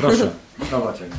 Proszę, prowadź Agnieszka.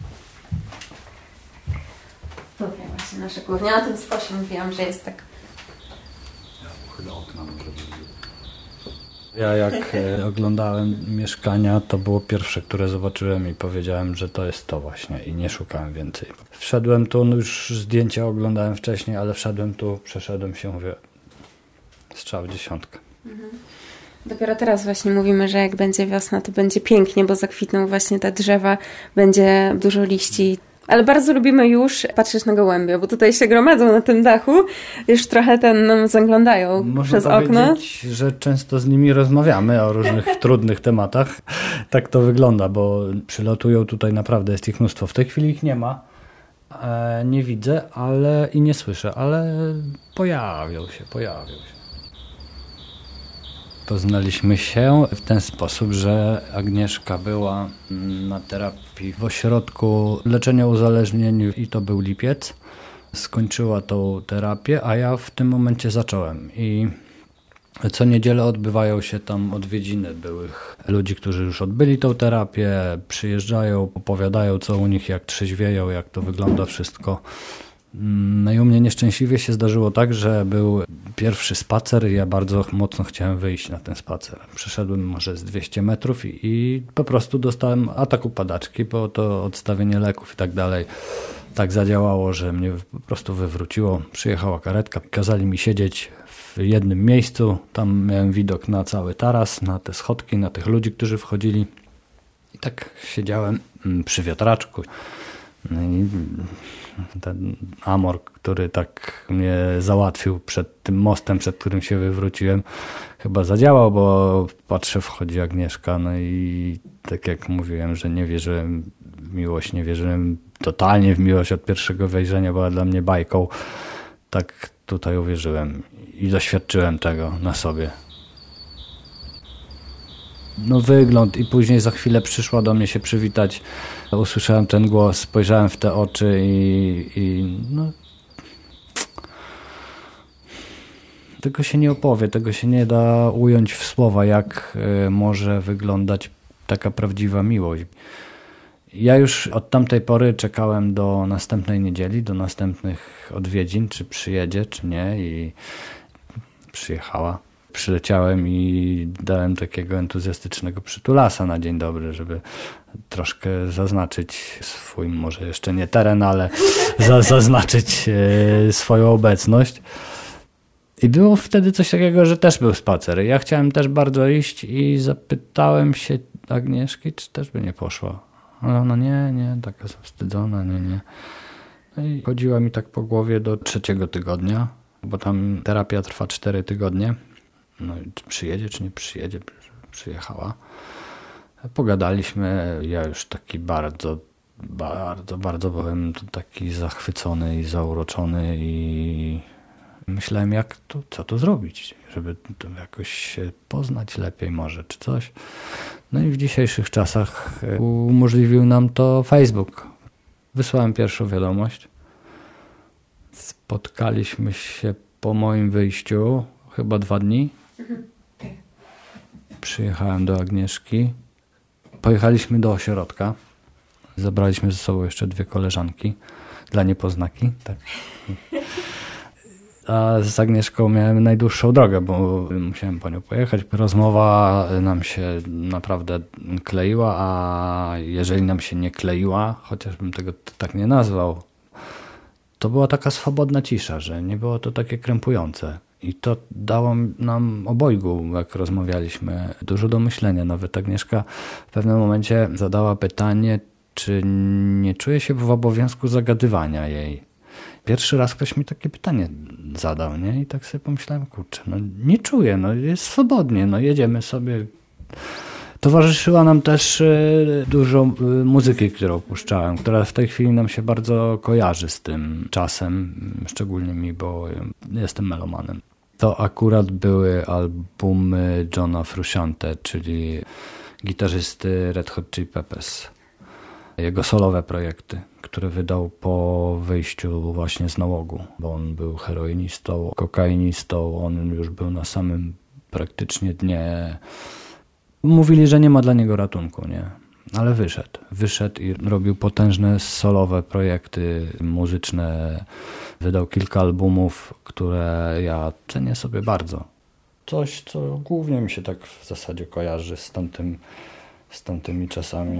Tutaj właśnie nasze głównie. Na tym stosie mówiłam, że jest tak. Ja chyba okna może być. Ja jak oglądałem mieszkania, to było pierwsze, które zobaczyłem i powiedziałem, że to jest to właśnie i nie szukałem więcej. Wszedłem tu, no już zdjęcia oglądałem wcześniej, ale wszedłem tu, przeszedłem się, mówię, strzał w dziesiątkę. Dopiero teraz właśnie mówimy, że jak będzie wiosna, to będzie pięknie, bo zakwitną właśnie te drzewa, będzie dużo liści. Ale bardzo lubimy już patrzeć na gołębie, bo tutaj się gromadzą na tym dachu, już trochę nam zaglądają przez okno. Można powiedzieć, że często z nimi rozmawiamy o różnych trudnych tematach. Tak to wygląda, bo przylatują tutaj naprawdę, jest ich mnóstwo. W tej chwili ich nie ma, nie widzę i nie słyszę, ale pojawią się. Poznaliśmy się w ten sposób, że Agnieszka była na terapii w ośrodku leczenia uzależnień i to był lipiec. Skończyła tą terapię, a ja w tym momencie zacząłem. I co niedzielę odbywają się tam odwiedziny byłych ludzi, którzy już odbyli tą terapię, przyjeżdżają, opowiadają co u nich, jak trzeźwieją, jak to wygląda wszystko. No i u mnie nieszczęśliwie się zdarzyło tak, że był pierwszy spacer i ja bardzo mocno chciałem wyjść na ten spacer. Przeszedłem może z 200 metrów i po prostu dostałem ataku padaczki, bo to odstawienie leków i tak dalej tak zadziałało, że mnie po prostu wywróciło. Przyjechała karetka, kazali mi siedzieć w jednym miejscu. Tam miałem widok na cały taras, na te schodki, na tych ludzi, którzy wchodzili. I tak siedziałem przy wiatraczku. No i ten amor, który tak mnie załatwił przed tym mostem, przed którym się wywróciłem, chyba zadziałał, bo patrzę, wchodzi Agnieszka, no i tak jak mówiłem, że nie wierzyłem w miłość, nie wierzyłem totalnie w miłość od pierwszego wejrzenia, była dla mnie bajką, tak tutaj uwierzyłem i doświadczyłem tego na sobie. No wygląd i później za chwilę przyszła do mnie się przywitać. Usłyszałem ten głos, spojrzałem w te oczy i no... Tego się nie opowie, tego się nie da ująć w słowa, jak może wyglądać taka prawdziwa miłość. Ja już od tamtej pory czekałem do następnej niedzieli, do następnych odwiedzin, czy przyjedzie, czy nie i przyjechała. Przyleciałem i dałem takiego entuzjastycznego przytulasa na dzień dobry, żeby troszkę zaznaczyć swój, może jeszcze nie teren, ale zaznaczyć swoją obecność. I było wtedy coś takiego, że też był spacer. Ja chciałem też bardzo iść i zapytałem się Agnieszki, czy też by nie poszła. Ale ona nie, taka zawstydzona, nie. No i chodziła mi tak po głowie do 3. tygodnia, bo tam terapia trwa 4 tygodnie. No czy przyjedzie, czy nie przyjedzie, przyjechała. Pogadaliśmy, ja już taki bardzo byłem taki zachwycony i zauroczony i myślałem, co to zrobić, żeby to jakoś się poznać lepiej może, czy coś. No i w dzisiejszych czasach umożliwił nam to Facebook. Wysłałem pierwszą wiadomość. Spotkaliśmy się po moim wyjściu chyba 2 dni. Przyjechałem do Agnieszki. Pojechaliśmy do ośrodka. Zabraliśmy ze sobą jeszcze 2 koleżanki dla niepoznaki. Tak. A z Agnieszką miałem najdłuższą drogę, bo musiałem po nią pojechać. Rozmowa nam się naprawdę kleiła, a jeżeli nam się nie kleiła, chociażbym tego tak nie nazwał, to była taka swobodna cisza, że nie było to takie krępujące. I to dało nam obojgu, jak rozmawialiśmy, dużo do myślenia. Nawet Agnieszka w pewnym momencie zadała pytanie, czy nie czuje się w obowiązku zagadywania jej. Pierwszy raz ktoś mi takie pytanie zadał, nie? I tak sobie pomyślałem, kurczę, no nie czuję, no jest swobodnie, no jedziemy sobie. Towarzyszyła nam też dużo muzyki, którą puszczałem, która w tej chwili nam się bardzo kojarzy z tym czasem, szczególnie mi, bo jestem melomanem. To akurat były albumy Johna Frusciante, czyli gitarzysty Red Hot Chili Peppers. Jego solowe projekty, które wydał po wyjściu właśnie z nałogu, bo on był heroinistą, kokainistą, on już był na samym praktycznie dnie. Mówili, że nie ma dla niego ratunku, nie? ale wyszedł i robił potężne solowe projekty muzyczne. Wydał kilka albumów, które ja cenię sobie bardzo. Coś, co głównie mi się tak w zasadzie kojarzy z tamtymi czasami.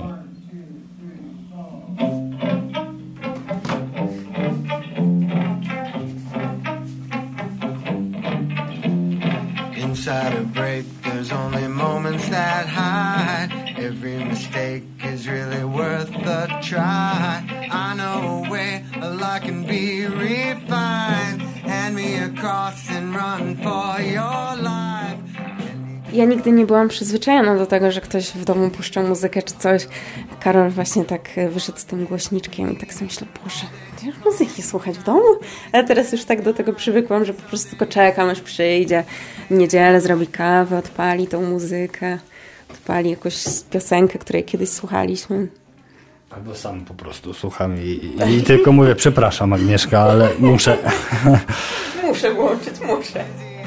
Inside a break, there's only moments that hide. Every mistake is really worth the try. I know a way a lot can be refined. Hand me a cross and run for your life. Ja nigdy nie byłam przyzwyczajona do tego, że ktoś w domu puszcza muzykę czy coś. Karol właśnie tak wyszedł z tym głośniczkiem i tak sobie myślę, Boże, gdzie muzyki słuchać w domu? Ale teraz już tak do tego przywykłam, że po prostu tylko czekam, aż przyjdzie w niedzielę, zrobi kawę, odpali tą muzykę, odpali jakąś piosenkę, której kiedyś słuchaliśmy. Albo sam po prostu słucham i tylko mówię, przepraszam Agnieszka, ale muszę. Muszę włączyć, muszę.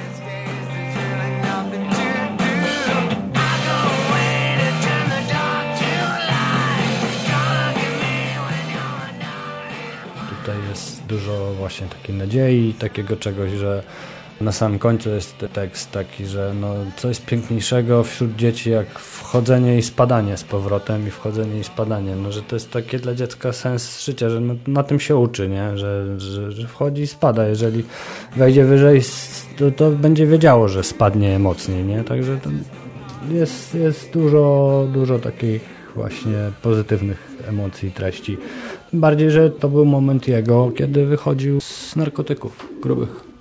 Tutaj jest dużo właśnie takiej nadziei, takiego czegoś, że na samym końcu jest tekst taki, że no, co jest piękniejszego wśród dzieci jak wchodzenie i spadanie z powrotem i wchodzenie i spadanie. No, że to jest takie dla dziecka sens życia, że no, na tym się uczy, nie? Że wchodzi i spada. Jeżeli wejdzie wyżej, to będzie wiedziało, że spadnie mocniej, nie? Także jest dużo takich właśnie pozytywnych emocji i treści. Tym bardziej, że to był moment jego, kiedy wychodził z narkotyków grubych.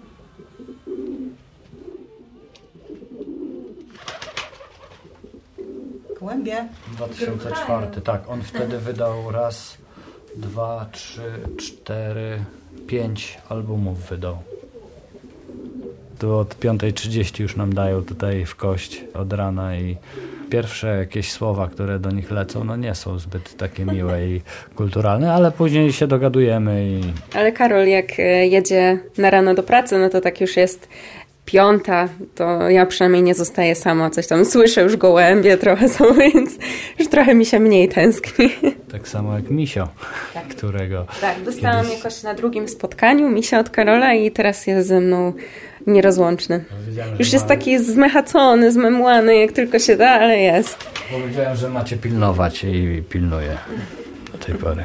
Gołębie. 2004, tak. On wtedy wydał raz, 2, 3, 4, 5 albumów wydał. Tu od 5:30 już nam dają tutaj w kość od rana i pierwsze jakieś słowa, które do nich lecą, no nie są zbyt takie miłe i kulturalne, ale później się dogadujemy. Ale Karol, jak jedzie na rano do pracy, no to tak już jest 5, to ja przynajmniej nie zostaję sama, coś tam słyszę, już gołębie trochę są, więc już trochę mi się mniej tęskni. Tak samo jak Misio, tak. Którego... Tak, dostałam jakoś na drugim spotkaniu Misia od Karola i teraz jest ze mną nierozłączny. Już jest taki zmechacony, zmemłany, jak tylko się da, ale jest. Powiedziałem, że macie pilnować i pilnuję do tej pory.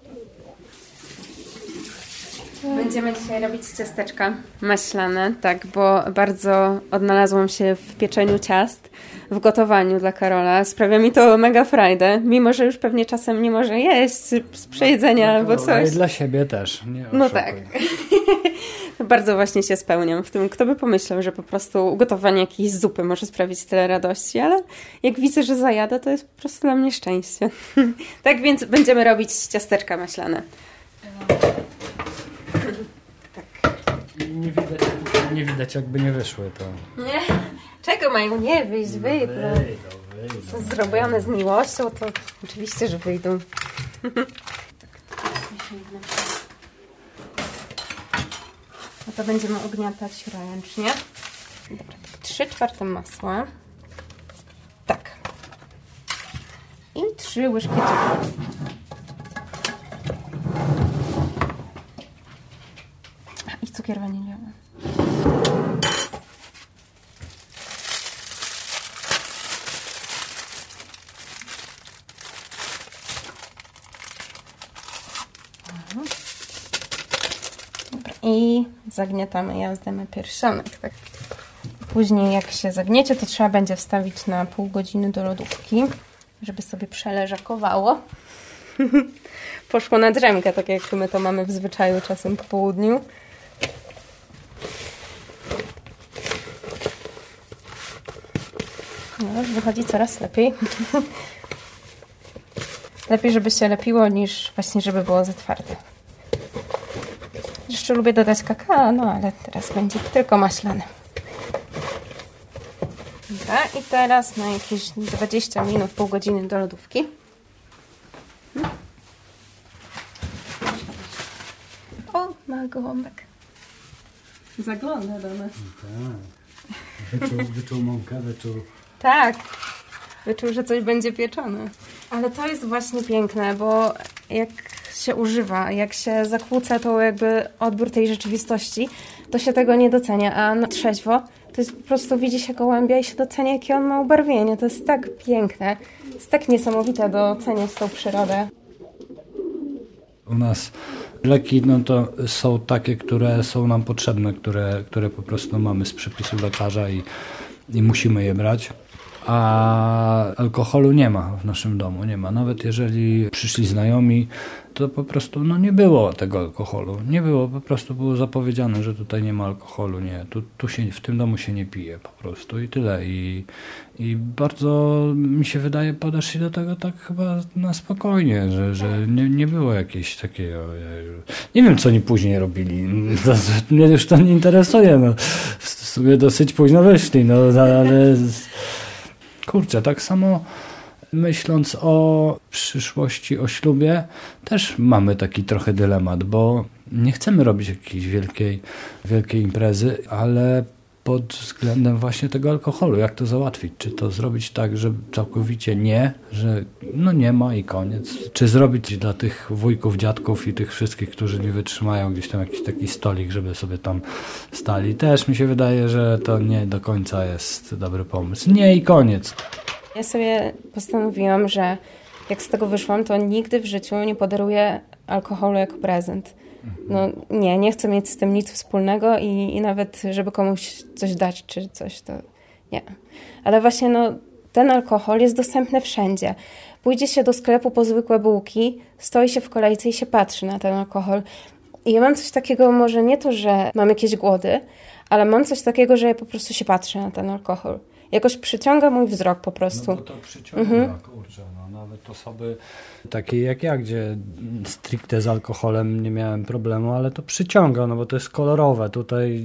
Będziemy dzisiaj robić ciasteczka maślane, tak, bo bardzo odnalazłam się w pieczeniu ciast, w gotowaniu dla Karola. Sprawia mi to mega frajdę, mimo że już pewnie czasem nie może jeść z przejedzenia albo coś. I dla siebie też. Nie no tak. Bardzo właśnie się spełniam w tym. Kto by pomyślał, że po prostu ugotowanie jakiejś zupy może sprawić tyle radości, ale jak widzę, że zajada, to jest po prostu dla mnie szczęście. Tak więc będziemy robić ciasteczka maślane. Tak. Nie widać jakby nie wyszły to. Nie. Czego mają nie wyjść? Wyjdą. Są zrobione z miłością, to oczywiście, że wyjdą. No to będziemy ugniatać ręcznie. Dobra, 3/4 masła. Tak. I 3 łyżki cukru. I cukier waniliowy. Dobra. I zagniatamy jazdemy pierścionek. Tak. Później jak się zagniecie, to trzeba będzie wstawić na pół godziny do lodówki, żeby sobie przeleżakowało. Poszło na drzemkę, tak jak my to mamy w zwyczaju czasem po południu. No, już wychodzi coraz lepiej. Lepiej, żeby się lepiło, niż właśnie, żeby było za twarde. Jeszcze lubię dodać kakao, no ale teraz będzie tylko maślane. Dobra, i teraz na jakieś 20 minut, pół godziny do lodówki. O, ma gołąbek. Zagląda do nas. Tak. Wyczuł mąkę, wyczuł. Tak. Wyczuł, że coś będzie pieczone. Ale to jest właśnie piękne, bo jak się używa, jak się zakłóca to jakby odbiór tej rzeczywistości, to się tego nie docenia, a na trzeźwo to jest po prostu widzi się gołębia i się docenia, jakie on ma ubarwienie. To jest tak piękne, jest tak niesamowite doceniać tą przyrodę. U nas leki to są takie, które są nam potrzebne, które po prostu mamy z przepisu lekarza i musimy je brać. A alkoholu nie ma w naszym domu, nie ma. Nawet jeżeli przyszli znajomi, to po prostu nie było tego alkoholu. Nie było, po prostu było zapowiedziane, że tutaj nie ma alkoholu, nie. Tu się, w tym domu się nie pije po prostu i tyle. I bardzo mi się wydaje, podeszli do tego tak chyba na spokojnie, że nie było jakieś takiego... Nie wiem, co oni później robili. Mnie już to nie interesuje. W sumie dosyć późno wyszli, ale... Kurczę, tak samo myśląc o przyszłości, o ślubie, też mamy taki trochę dylemat, bo nie chcemy robić jakiejś wielkiej imprezy, ale pod względem właśnie tego alkoholu, jak to załatwić? Czy to zrobić tak, że całkowicie nie, że nie ma i koniec? Czy zrobić dla tych wujków, dziadków i tych wszystkich, którzy nie wytrzymają, gdzieś tam jakiś taki stolik, żeby sobie tam stali? Też mi się wydaje, że to nie do końca jest dobry pomysł. Nie i koniec. Ja sobie postanowiłam, że jak z tego wyszłam, to nigdy w życiu nie podaruję alkoholu jako prezent. Nie chcę mieć z tym nic wspólnego i nawet, żeby komuś coś dać czy coś, to nie. Ale właśnie ten alkohol jest dostępny wszędzie. Pójdzie się do sklepu po zwykłe bułki, stoi się w kolejce i się patrzy na ten alkohol. I ja mam coś takiego, może nie to, że mam jakieś głody, ale mam coś takiego, że ja po prostu się patrzę na ten alkohol. Jakoś przyciąga mój wzrok po prostu. Bo to przyciąga, kurczę, nawet osoby takie jak ja, gdzie stricte z alkoholem nie miałem problemu, ale to przyciąga, bo to jest kolorowe. Tutaj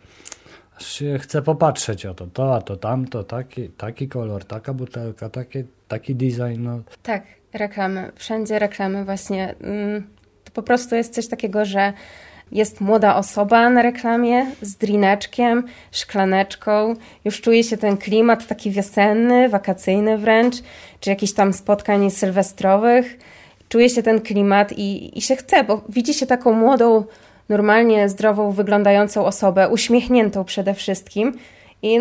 aż się chce popatrzeć o to, a to tamto, taki kolor, taka butelka, taki design. Tak, reklamy, wszędzie reklamy właśnie. To po prostu jest coś takiego, że jest młoda osoba na reklamie z drineczkiem, szklaneczką. Już czuje się ten klimat taki wiosenny, wakacyjny wręcz, czy jakichś tam spotkań sylwestrowych. Czuje się ten klimat i się chce, bo widzi się taką młodą, normalnie zdrową, wyglądającą osobę, uśmiechniętą przede wszystkim. I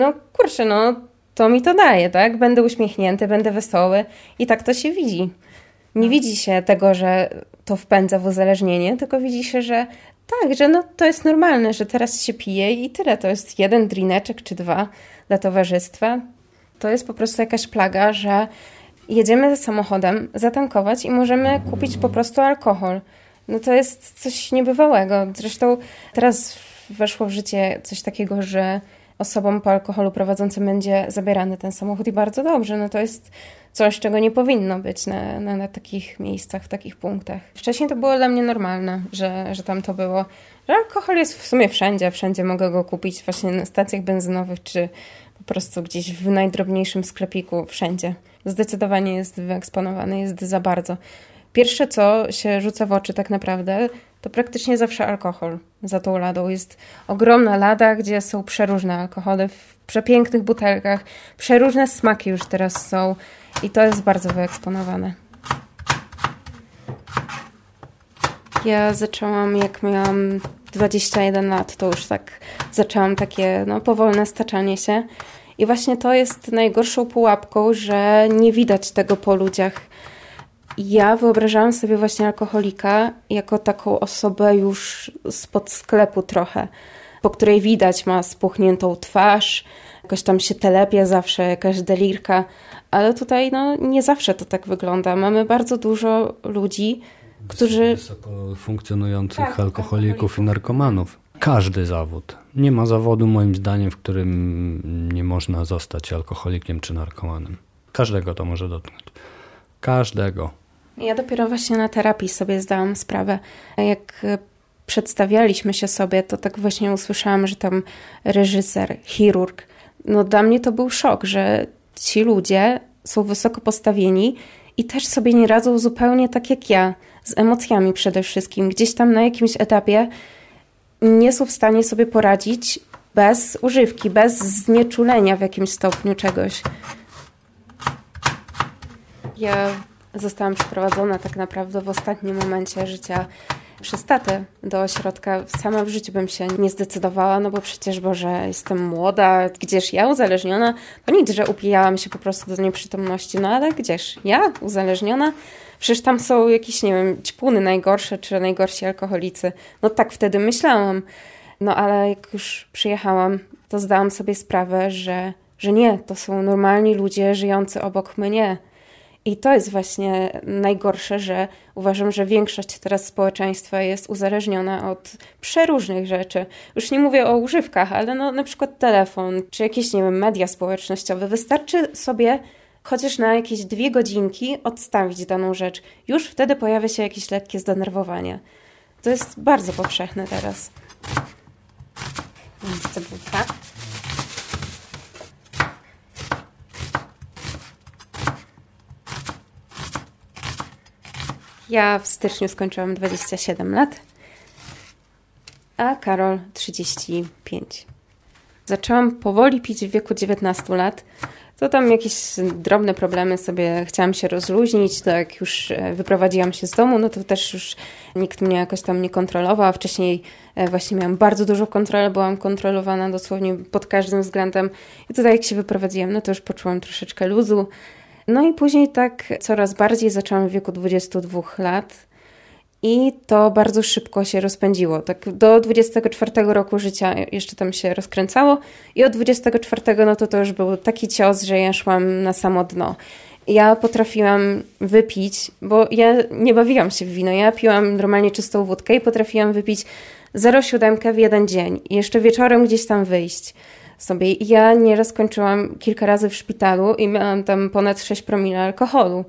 to mi to daje, tak? Będę uśmiechnięty, będę wesoły i tak to się widzi. Nie widzi się tego, że to wpędza w uzależnienie, tylko widzi się, że tak, że to jest normalne, że teraz się pije i tyle. To jest 1 drineczek czy 2 dla towarzystwa. To jest po prostu jakaś plaga, że jedziemy samochodem zatankować i możemy kupić po prostu alkohol. To jest coś niebywałego. Zresztą teraz weszło w życie coś takiego, że osobom po alkoholu prowadzącym będzie zabierany ten samochód i bardzo dobrze. To jest coś, czego nie powinno być na takich miejscach, w takich punktach. Wcześniej to było dla mnie normalne, że tam to było. Że alkohol jest w sumie wszędzie mogę go kupić właśnie na stacjach benzynowych, czy po prostu gdzieś w najdrobniejszym sklepiku, wszędzie. Zdecydowanie jest wyeksponowany, jest za bardzo. Pierwsze, co się rzuca w oczy tak naprawdę, to praktycznie zawsze alkohol za tą ladą. Jest ogromna lada, gdzie są przeróżne alkohole w przepięknych butelkach. Przeróżne smaki już teraz są i to jest bardzo wyeksponowane. Ja zaczęłam, jak miałam 21 lat, to już tak zaczęłam takie powolne staczanie się. I właśnie to jest najgorszą pułapką, że nie widać tego po ludziach. Ja wyobrażałam sobie właśnie alkoholika jako taką osobę już spod sklepu trochę, po której widać ma spuchniętą twarz, jakoś tam się telepie zawsze, jakaś delirka, ale tutaj nie zawsze to tak wygląda. Mamy bardzo dużo ludzi, którzy... Wysoko funkcjonujących alkoholików i narkomanów. Każdy zawód. Nie ma zawodu moim zdaniem, w którym nie można zostać alkoholikiem czy narkomanem. Każdego to może dotknąć. Każdego. Ja dopiero właśnie na terapii sobie zdałam sprawę. Jak przedstawialiśmy się sobie, to tak właśnie usłyszałam, że tam reżyser, chirurg. Dla mnie to był szok, że ci ludzie są wysoko postawieni i też sobie nie radzą zupełnie tak jak ja. Z emocjami przede wszystkim. Gdzieś tam na jakimś etapie nie są w stanie sobie poradzić bez używki, bez znieczulenia w jakimś stopniu czegoś. Ja zostałam przeprowadzona tak naprawdę w ostatnim momencie życia przez tatę do ośrodka. Sama w życiu bym się nie zdecydowała, no bo przecież, Boże, jestem młoda, gdzież ja uzależniona? To nic, że upijałam się po prostu do nieprzytomności, no ale gdzież ja uzależniona? Przecież tam są jakieś, nie wiem, ćpuny najgorsze, czy najgorsi alkoholicy. No tak wtedy myślałam. No ale jak już przyjechałam, to zdałam sobie sprawę, że nie, to są normalni ludzie żyjący obok mnie. I to jest właśnie najgorsze, że uważam, że większość teraz społeczeństwa jest uzależniona od przeróżnych rzeczy. Już nie mówię o używkach, ale no, na przykład telefon, czy jakieś, nie wiem, media społecznościowe. Wystarczy sobie chociaż na jakieś 2 godzinki odstawić daną rzecz. Już wtedy pojawia się jakieś lekkie zdenerwowanie. To jest bardzo powszechne teraz. Więc cebulka. Ja w styczniu skończyłam 27 lat, a Karol 35. Zaczęłam powoli pić w wieku 19 lat. To tam jakieś drobne problemy sobie chciałam się rozluźnić, to jak już wyprowadziłam się z domu, no to też już nikt mnie jakoś tam nie kontrolował, a wcześniej właśnie miałam bardzo dużo kontroli, byłam kontrolowana dosłownie pod każdym względem i tutaj jak się wyprowadziłam, no to już poczułam troszeczkę luzu. No i później tak coraz bardziej zaczęłam w wieku 22 lat i to bardzo szybko się rozpędziło. Tak do 24 roku życia jeszcze tam się rozkręcało i od 24 no to już był taki cios, że ja szłam na samo dno. Ja potrafiłam wypić, bo ja nie bawiłam się w wino, ja piłam normalnie czystą wódkę i potrafiłam wypić 0,7 w jeden dzień i jeszcze wieczorem gdzieś tam wyjść sobie. Ja nieraz kończyłam kilka razy w szpitalu i miałam tam ponad 6 promili alkoholu.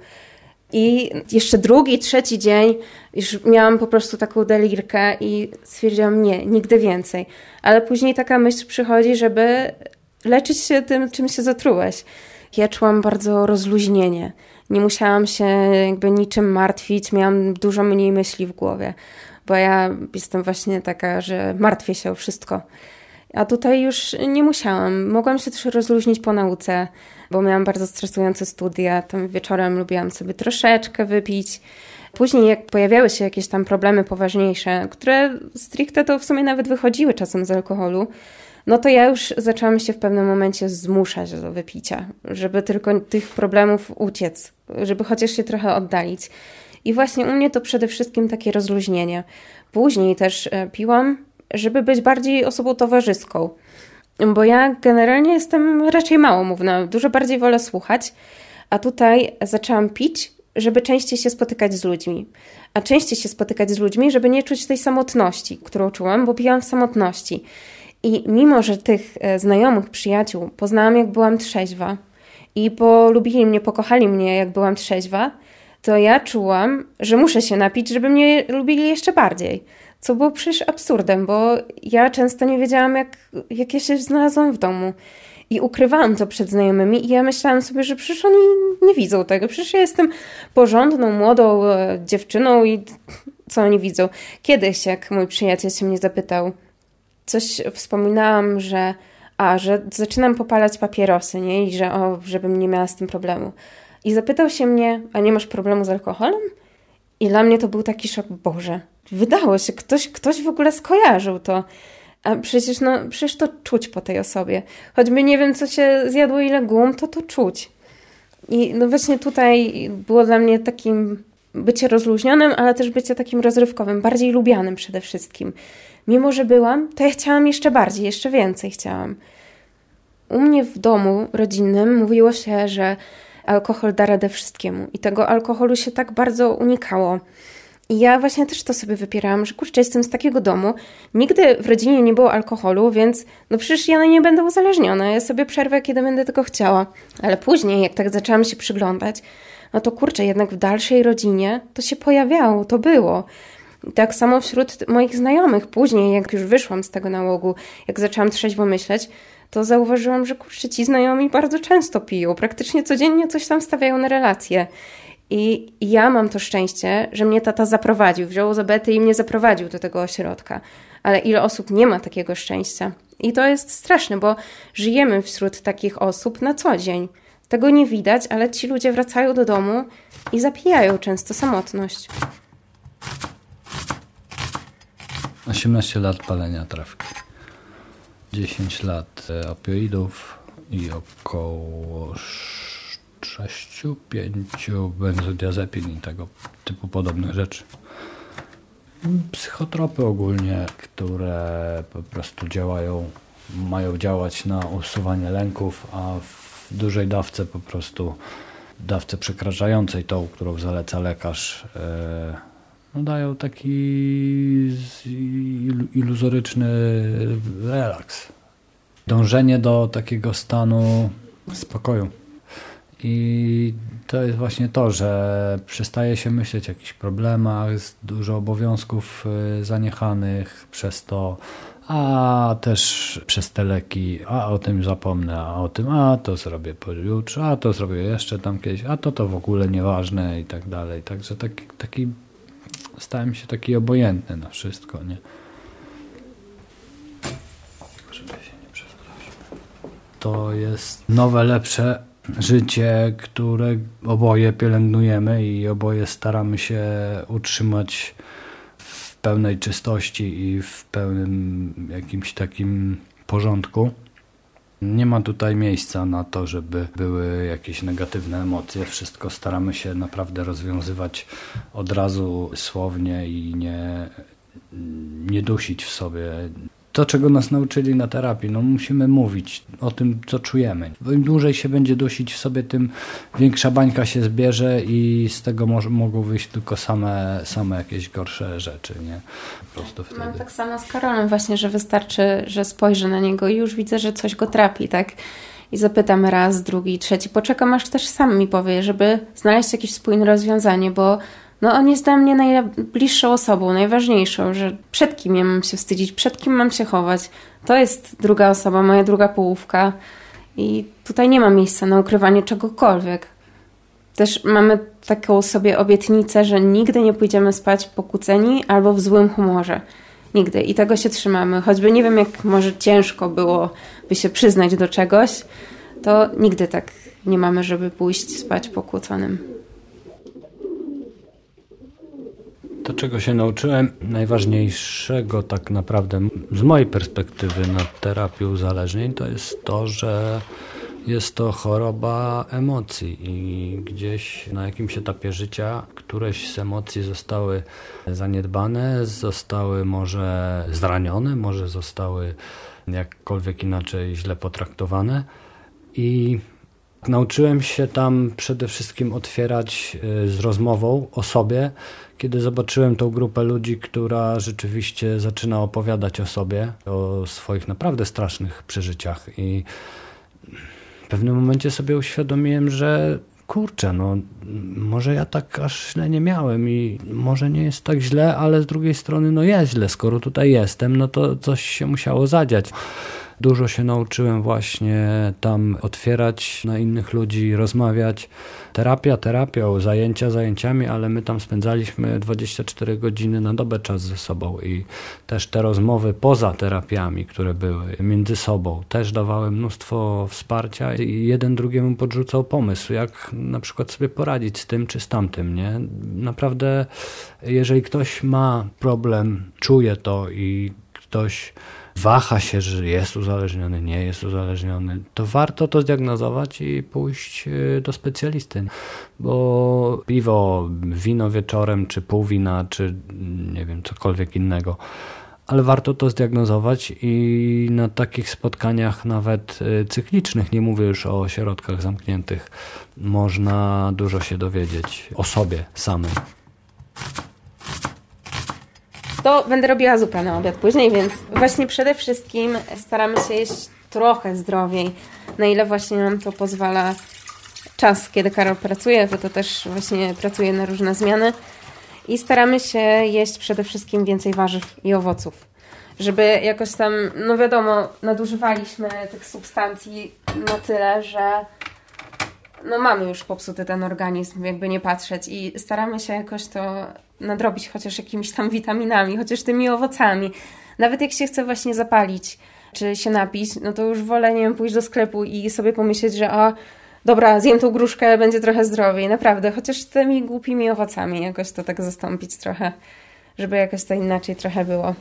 I jeszcze drugi, trzeci dzień już miałam po prostu taką delirkę i stwierdziłam nie, nigdy więcej. Ale później taka myśl przychodzi, żeby leczyć się tym, czym się zatrułeś. Ja czułam bardzo rozluźnienie. Nie musiałam się jakby niczym martwić, miałam dużo mniej myśli w głowie. Bo ja jestem właśnie taka, że martwię się o wszystko. A tutaj już nie musiałam. Mogłam się też rozluźnić po nauce, bo miałam bardzo stresujące studia. Tam wieczorem lubiłam sobie troszeczkę wypić. Później jak pojawiały się jakieś tam problemy poważniejsze, które stricte to w sumie nawet wychodziły czasem z alkoholu, no to ja już zaczęłam się w pewnym momencie zmuszać do wypicia, żeby tylko tych problemów uciec, żeby chociaż się trochę oddalić. I właśnie u mnie to przede wszystkim takie rozluźnienie. Później też piłam, żeby być bardziej osobą towarzyską. Bo ja generalnie jestem raczej małomówna, dużo bardziej wolę słuchać, a tutaj zaczęłam pić, żeby częściej się spotykać z ludźmi. A częściej się spotykać z ludźmi, żeby nie czuć tej samotności, którą czułam, bo piłam w samotności. I mimo, że tych znajomych, przyjaciół poznałam, jak byłam trzeźwa i polubili mnie, pokochali mnie, jak byłam trzeźwa, to ja czułam, że muszę się napić, żeby mnie lubili jeszcze bardziej. Co było przecież absurdem, bo ja często nie wiedziałam, jak ja się znalazłam w domu. I ukrywałam to przed znajomymi i ja myślałam sobie, że przecież oni nie widzą tego. Przecież ja jestem porządną, młodą dziewczyną i co oni widzą. Kiedyś, jak mój przyjaciel się mnie zapytał, coś wspominałam, że zaczynam popalać papierosy, nie? I żebym nie miała z tym problemu. I zapytał się mnie, a nie masz problemu z alkoholem? I dla mnie to był taki szok, Boże, wydało się, ktoś w ogóle skojarzył to. A przecież to czuć po tej osobie. Choćby nie wiem, co się zjadło, ile gum, to czuć. I no właśnie tutaj było dla mnie takim bycie rozluźnionym, ale też bycie takim rozrywkowym, bardziej lubianym przede wszystkim. Mimo, że byłam, to ja chciałam jeszcze bardziej, jeszcze więcej chciałam. U mnie w domu rodzinnym mówiło się, że alkohol da radę wszystkiemu. I tego alkoholu się tak bardzo unikało. I ja właśnie też to sobie wypierałam, że kurczę, jestem z takiego domu, nigdy w rodzinie nie było alkoholu, więc no przecież ja nie będę uzależniona, ja sobie przerwę, kiedy będę tego chciała. Ale później, jak tak zaczęłam się przyglądać, no to kurczę, jednak w dalszej rodzinie to się pojawiało, to było. I tak samo wśród moich znajomych. Później, jak już wyszłam z tego nałogu, jak zaczęłam trzeźwo myśleć, to zauważyłam, że kurczę, ci znajomi bardzo często piją, praktycznie codziennie coś tam stawiają na relacje. I ja mam to szczęście, że mnie tata zaprowadził, wziął za betę i mnie zaprowadził do tego ośrodka. Ale ile osób nie ma takiego szczęścia? I to jest straszne, bo żyjemy wśród takich osób na co dzień. Tego nie widać, ale ci ludzie wracają do domu i zapijają często samotność. 18 lat palenia trawki, 10 lat opioidów i około 6-5 benzodiazepin i tego typu podobnych rzeczy. Psychotropy ogólnie, które po prostu mają działać na usuwanie lęków, a w dużej dawce po prostu, dawce przekraczającej tą, którą zaleca lekarz, dają taki iluzoryczny relaks. Dążenie do takiego stanu spokoju. I to jest właśnie to, że przestaje się myśleć o jakichś problemach, jest dużo obowiązków zaniechanych przez to, a też przez te leki, a o tym zapomnę, a o tym, a to zrobię pojutrze, a to zrobię jeszcze tam kiedyś, a to w ogóle nieważne i tak dalej. Także taki stałem się taki obojętny na wszystko, nie? Żeby się nie przestraszyć. To jest nowe, lepsze życie, które oboje pielęgnujemy i oboje staramy się utrzymać w pełnej czystości i w pełnym jakimś takim porządku. Nie ma tutaj miejsca na to, żeby były jakieś negatywne emocje. Wszystko staramy się naprawdę rozwiązywać od razu słownie i nie dusić w sobie. To, czego nas nauczyli na terapii, musimy mówić o tym, co czujemy. Im dłużej się będzie dusić w sobie, tym większa bańka się zbierze i z tego mogą wyjść tylko same jakieś gorsze rzeczy, nie? Po prostu wtedy. Mam tak samo z Karolem właśnie, że wystarczy, że spojrzę na niego i już widzę, że coś go trapi, tak? I zapytam raz, drugi, trzeci, poczekam aż też sam mi powie, żeby znaleźć jakieś spójne rozwiązanie, bo on jest dla mnie najbliższą osobą, najważniejszą, że przed kim ja mam się wstydzić, przed kim mam się chować. To jest druga osoba, moja druga połówka i tutaj nie ma miejsca na ukrywanie czegokolwiek. Też mamy taką sobie obietnicę, że nigdy nie pójdziemy spać pokłóceni albo w złym humorze. Nigdy. I tego się trzymamy. Choćby nie wiem, jak może ciężko byłoby się przyznać do czegoś, to nigdy tak nie mamy, żeby pójść spać pokłóconym. To, czego się nauczyłem, najważniejszego tak naprawdę z mojej perspektywy na terapii uzależnień, to jest to, że jest to choroba emocji i gdzieś na jakimś etapie życia któreś z emocji zostały zaniedbane, zostały może zranione, może zostały jakkolwiek inaczej źle potraktowane i nauczyłem się tam przede wszystkim otwierać z rozmową o sobie, kiedy zobaczyłem tą grupę ludzi, która rzeczywiście zaczyna opowiadać o sobie, o swoich naprawdę strasznych przeżyciach i w pewnym momencie sobie uświadomiłem, że kurczę, może ja tak aż źle nie miałem i może nie jest tak źle, ale z drugiej strony jest źle, skoro tutaj jestem, to coś się musiało zadziać. Dużo się nauczyłem właśnie tam otwierać na innych ludzi, rozmawiać. Terapia terapią, zajęcia zajęciami, ale my tam spędzaliśmy 24 godziny na dobę czas ze sobą i też te rozmowy poza terapiami, które były między sobą, też dawały mnóstwo wsparcia i jeden drugiemu podrzucał pomysł, jak na przykład sobie poradzić z tym czy z tamtym, nie? Naprawdę, jeżeli ktoś ma problem, czuje to i ktoś waha się, że jest uzależniony, nie jest uzależniony, to warto to zdiagnozować i pójść do specjalisty. Bo piwo, wino wieczorem, czy pół wina, czy nie wiem, cokolwiek innego. Ale warto to zdiagnozować i na takich spotkaniach nawet cyklicznych, nie mówię już o ośrodkach zamkniętych, można dużo się dowiedzieć o sobie samym. To będę robiła zupę na obiad później, więc właśnie przede wszystkim staramy się jeść trochę zdrowiej, na ile właśnie nam to pozwala czas, kiedy Karol pracuje, bo to też właśnie pracuje na różne zmiany i staramy się jeść przede wszystkim więcej warzyw i owoców, żeby jakoś tam, wiadomo, nadużywaliśmy tych substancji na tyle, że mamy już popsuty ten organizm, jakby nie patrzeć i staramy się jakoś to nadrobić chociaż jakimiś tam witaminami, chociaż tymi owocami. Nawet jak się chce właśnie zapalić, czy się napić, to już wolę, pójść do sklepu i sobie pomyśleć, że dobra, zjem tą gruszkę, będzie trochę zdrowiej. Naprawdę, chociaż tymi głupimi owocami jakoś to tak zastąpić trochę, żeby jakoś to inaczej trochę było.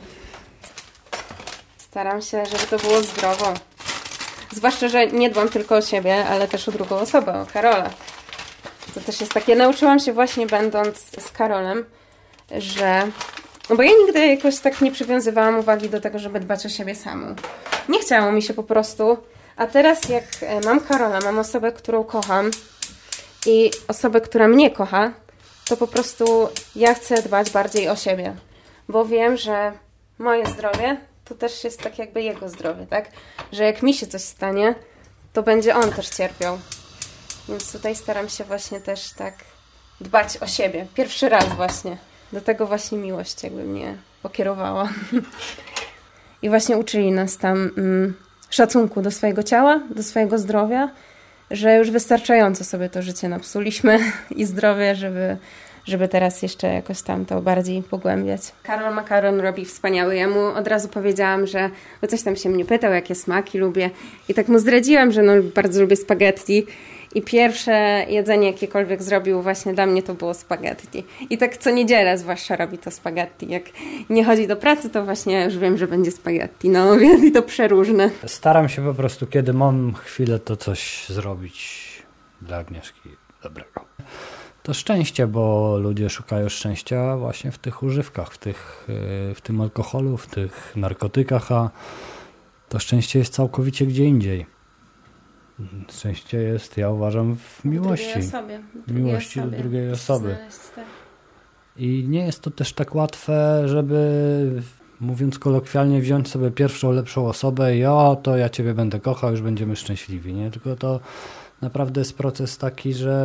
Staram się, żeby to było zdrowo. Zwłaszcza, że nie dbam tylko o siebie, ale też o drugą osobę, o Karola. To też jest takie, nauczyłam się właśnie będąc z Karolem, że... No bo ja nigdy jakoś tak nie przywiązywałam uwagi do tego, żeby dbać o siebie samą. Nie chciało mi się po prostu. A teraz jak mam Karola, mam osobę, którą kocham i osobę, która mnie kocha, to po prostu ja chcę dbać bardziej o siebie. Bo wiem, że moje zdrowie to też jest tak jakby jego zdrowie, tak? Że jak mi się coś stanie, to będzie on też cierpiał. Więc tutaj staram się właśnie też tak dbać o siebie. Pierwszy raz właśnie. Do tego właśnie miłość jakby mnie pokierowała. I właśnie uczyli nas tam szacunku do swojego ciała, do swojego zdrowia, że już wystarczająco sobie to życie napsuliśmy i zdrowie, żeby teraz jeszcze jakoś tam to bardziej pogłębiać. Karol makaron robi wspaniały. Ja mu od razu powiedziałam, że bo coś tam się mnie pytał, jakie smaki lubię. I tak mu zdradziłam, że no bardzo lubię spaghetti. I pierwsze jedzenie jakiekolwiek zrobił właśnie dla mnie to było spaghetti. I tak co niedzielę zwłaszcza robi to spaghetti. Jak nie chodzi do pracy, to właśnie już wiem, że będzie spaghetti. No więc i to przeróżne. Staram się po prostu, kiedy mam chwilę, to coś zrobić dla Agnieszki dobrego. To szczęście, bo ludzie szukają szczęścia właśnie w tych używkach, w tym alkoholu, w tych narkotykach, a to szczęście jest całkowicie gdzie indziej. Szczęście jest, ja uważam, w miłości. Miłości do drugiej osoby. I nie jest to też tak łatwe, żeby, mówiąc kolokwialnie, wziąć sobie pierwszą, lepszą osobę i to ja ciebie będę kochał, już będziemy szczęśliwi. Nie? Tylko to naprawdę jest proces taki, że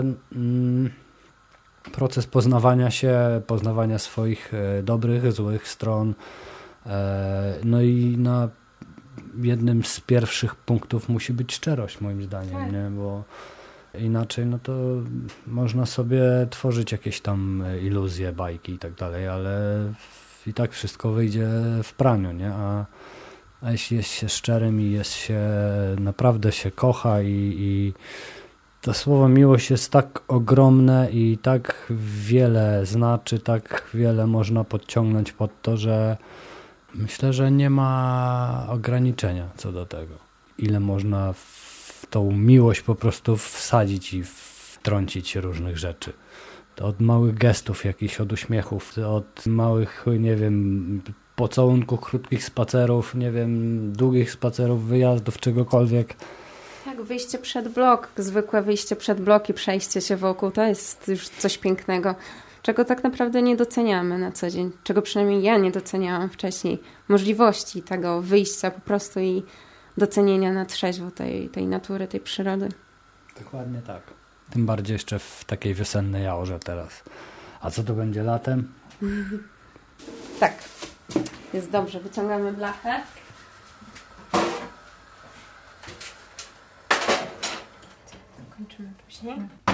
proces poznawania się, poznawania swoich dobrych, złych stron. No i na jednym z pierwszych punktów musi być szczerość, moim zdaniem, tak. Nie? Bo inaczej no to można sobie tworzyć jakieś tam iluzje, bajki i tak dalej, ale i tak wszystko wyjdzie w praniu, nie? A jeśli jest się szczerym i jest się, naprawdę się kocha i to słowo miłość jest tak ogromne i tak wiele znaczy, tak wiele można podciągnąć pod to, że myślę, że nie ma ograniczenia co do tego. Ile można w tą miłość po prostu wsadzić i wtrącić różnych rzeczy. To od małych gestów jakichś, od uśmiechów, od małych, nie wiem, pocałunków, krótkich spacerów, nie wiem, długich spacerów, wyjazdów, czegokolwiek. Tak, wyjście przed blok, zwykłe wyjście przed blok i przejście się wokół, to jest już coś pięknego. Czego tak naprawdę nie doceniamy na co dzień, czego przynajmniej ja nie doceniałam wcześniej, możliwości tego wyjścia po prostu i docenienia na trzeźwo tej natury, tej przyrody. Dokładnie tak. Tym bardziej jeszcze w takiej wiosennej aurze teraz. A co to będzie latem? Tak, jest dobrze. Wyciągamy blachę. Kończymy później.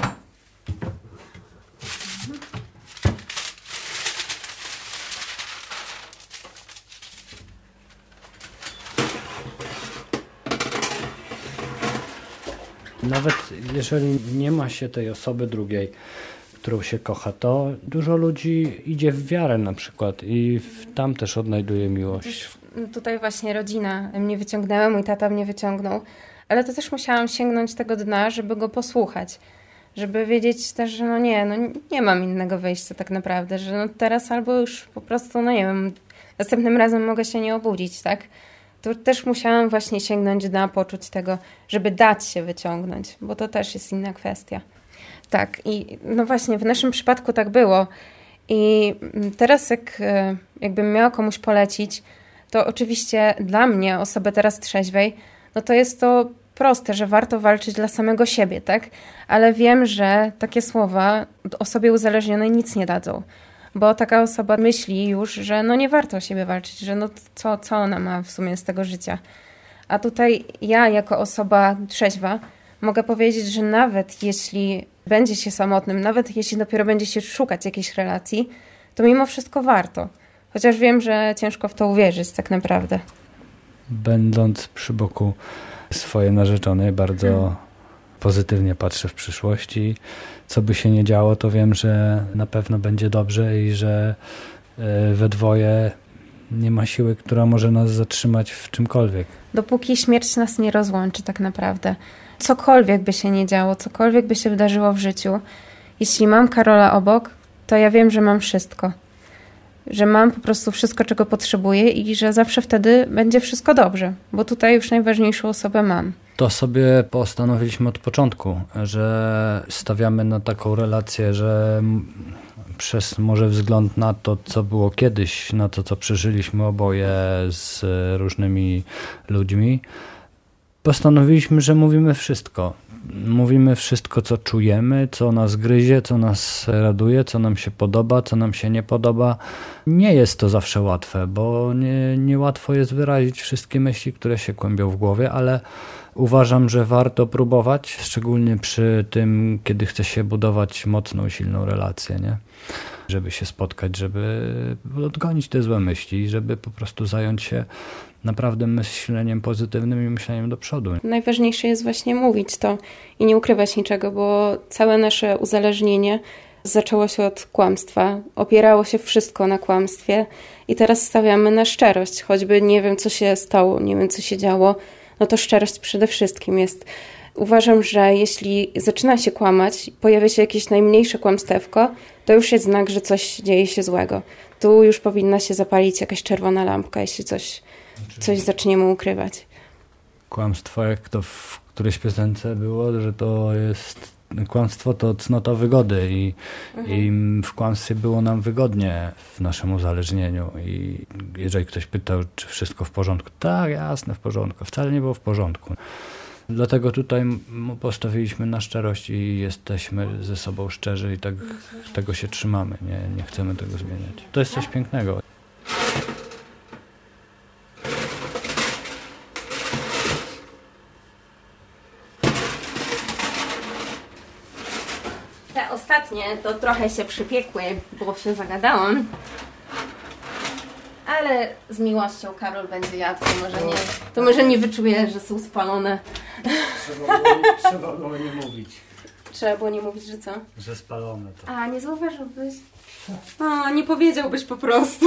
Nawet jeżeli nie ma się tej osoby drugiej, którą się kocha, to dużo ludzi idzie w wiarę na przykład i tam też odnajduje miłość. Tutaj właśnie rodzina mnie wyciągnęła, mój tata mnie wyciągnął, ale to też musiałam sięgnąć tego dna, żeby go posłuchać. Żeby wiedzieć też, że nie mam innego wyjścia tak naprawdę, że teraz albo już po prostu, nie wiem, następnym razem mogę się nie obudzić, tak? To też musiałam właśnie sięgnąć dna, poczuć tego, żeby dać się wyciągnąć, bo to też jest inna kwestia. Tak, i no właśnie w naszym przypadku tak było. I teraz jakbym miała komuś polecić, to oczywiście dla mnie, osoby teraz trzeźwej, no to jest to proste, że warto walczyć dla samego siebie, tak? Ale wiem, że takie słowa osobie uzależnionej nic nie dadzą. Bo taka osoba myśli już, że nie warto o siebie walczyć, że co ona ma w sumie z tego życia. A tutaj ja jako osoba trzeźwa mogę powiedzieć, że nawet jeśli będzie się samotnym, nawet jeśli dopiero będzie się szukać jakiejś relacji, to mimo wszystko warto. Chociaż wiem, że ciężko w to uwierzyć tak naprawdę. Będąc przy boku swojej narzeczonej, bardzo pozytywnie patrzę w przyszłości. Co by się nie działo, to wiem, że na pewno będzie dobrze i że we dwoje nie ma siły, która może nas zatrzymać w czymkolwiek. Dopóki śmierć nas nie rozłączy tak naprawdę. Cokolwiek by się nie działo, cokolwiek by się wydarzyło w życiu, jeśli mam Karola obok, to ja wiem, że mam wszystko. Że mam po prostu wszystko, czego potrzebuję i że zawsze wtedy będzie wszystko dobrze, bo tutaj już najważniejszą osobę mam. To sobie postanowiliśmy od początku, że stawiamy na taką relację, że przez może wzgląd na to, co było kiedyś, na to, co przeżyliśmy oboje z różnymi ludźmi, postanowiliśmy, że mówimy wszystko. Mówimy wszystko, co czujemy, co nas gryzie, co nas raduje, co nam się podoba, co nam się nie podoba. Nie jest to zawsze łatwe, bo niełatwo jest wyrazić wszystkie myśli, które się kłębią w głowie, ale uważam, że warto próbować, szczególnie przy tym, kiedy chce się budować mocną, silną relację, nie? Żeby się spotkać, żeby odgonić te złe myśli, żeby po prostu zająć się naprawdę myśleniem pozytywnym i myśleniem do przodu. Najważniejsze jest właśnie mówić to i nie ukrywać niczego, bo całe nasze uzależnienie zaczęło się od kłamstwa. Opierało się wszystko na kłamstwie i teraz stawiamy na szczerość. Choćby nie wiem, co się stało, nie wiem, co się działo, no to szczerość przede wszystkim jest. Uważam, że jeśli zaczyna się kłamać, pojawia się jakieś najmniejsze kłamstewko, to już jest znak, że coś dzieje się złego. Tu już powinna się zapalić jakaś czerwona lampka, jeśli coś zaczniemy ukrywać. Kłamstwo, jak to w którejś piosence było, że to jest kłamstwo to cnota wygody i w kłamstwie było nam wygodnie w naszym uzależnieniu i jeżeli ktoś pytał, czy wszystko w porządku, tak, jasne, w porządku, wcale nie było w porządku. Dlatego tutaj postawiliśmy na szczerość i jesteśmy ze sobą szczerzy i tak tego się trzymamy, nie chcemy tego zmieniać. To jest coś pięknego. Te ostatnie to trochę się przypiekły, bo się zagadałam. Ale z miłością Karol będzie jadł, to może nie wyczuje, że są spalone. Trzeba było nie mówić. Trzeba było nie mówić, że co? Że spalone to. A, nie zauważyłbyś? O, nie powiedziałbyś po prostu.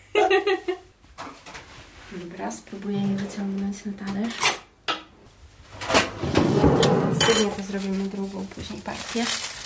Dobra, spróbuję je wyciągnąć na talerz. Stygnie to zrobimy drugą później partię.